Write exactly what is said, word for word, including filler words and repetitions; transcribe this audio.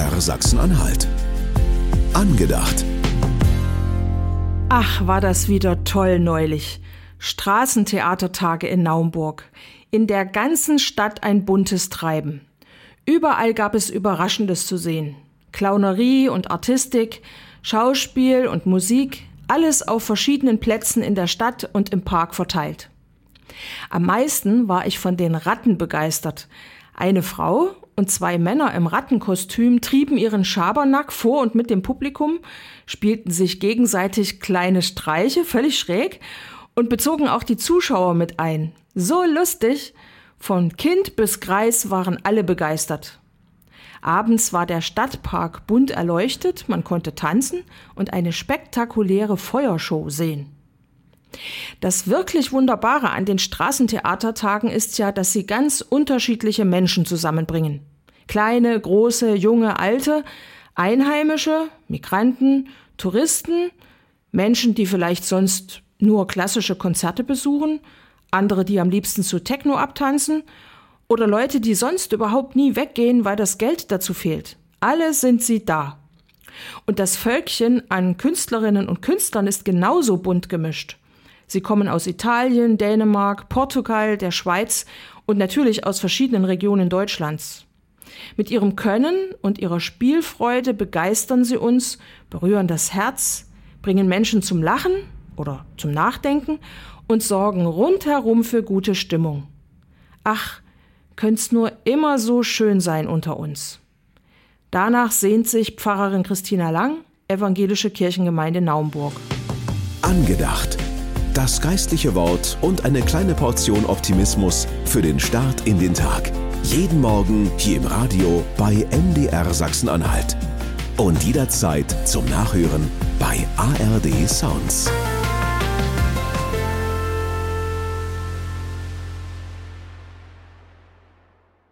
R Sachsen-Anhalt. Angedacht. Ach, war das wieder toll neulich. Straßentheatertage in Naumburg. In der ganzen Stadt ein buntes Treiben. Überall gab es Überraschendes zu sehen. Clownerie und Artistik, Schauspiel und Musik, alles auf verschiedenen Plätzen in der Stadt und im Park verteilt. Am meisten war ich von den Ratten begeistert. Eine Frau und zwei Männer im Rattenkostüm trieben ihren Schabernack vor und mit dem Publikum, spielten sich gegenseitig kleine Streiche, völlig schräg, und bezogen auch die Zuschauer mit ein. So lustig! Von Kind bis Greis waren alle begeistert. Abends war der Stadtpark bunt erleuchtet, man konnte tanzen und eine spektakuläre Feuershow sehen. Das wirklich Wunderbare an den Straßentheatertagen ist ja, dass sie ganz unterschiedliche Menschen zusammenbringen. Kleine, große, junge, alte, Einheimische, Migranten, Touristen, Menschen, die vielleicht sonst nur klassische Konzerte besuchen, andere, die am liebsten zu Techno abtanzen oder Leute, die sonst überhaupt nie weggehen, weil das Geld dazu fehlt. Alle sind sie da. Und das Völkchen an Künstlerinnen und Künstlern ist genauso bunt gemischt. Sie kommen aus Italien, Dänemark, Portugal, der Schweiz und natürlich aus verschiedenen Regionen Deutschlands. Mit ihrem Können und ihrer Spielfreude begeistern sie uns, berühren das Herz, bringen Menschen zum Lachen oder zum Nachdenken und sorgen rundherum für gute Stimmung. Ach, könnt's nur immer so schön sein unter uns. Danach sehnt sich Pfarrerin Christina Lang, Evangelische Kirchengemeinde Naumburg. Angedacht. Das geistliche Wort und eine kleine Portion Optimismus für den Start in den Tag. Jeden Morgen hier im Radio bei M D R Sachsen-Anhalt. Und jederzeit zum Nachhören bei A R D Sounds.